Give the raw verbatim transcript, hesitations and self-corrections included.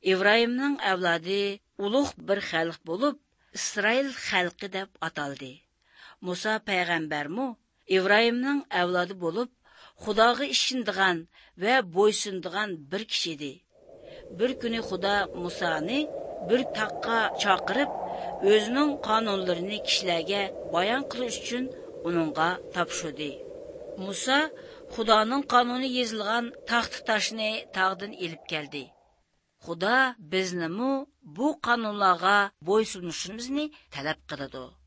İbrahimning avlodi ulug' bir xalq bo'lib, İsrail xalqi deb ataldi. Musa payg'ambarmu İbrahimning avlodi bo'lib, Xudoga ishonadigan va bo'ysunadigan bir kishi edi. Bir kuni Xudo Musoni bir taqqa chaqirib, o'zining qonunlarini kishilarga bayon qilish uchun uningga topshirdi. Musa Xudoning qonuni yozilgan taxt toshni tog'dan elib keldi. Xudo bizni bu qonunlarga bo'ysunishimizni talab qiladi.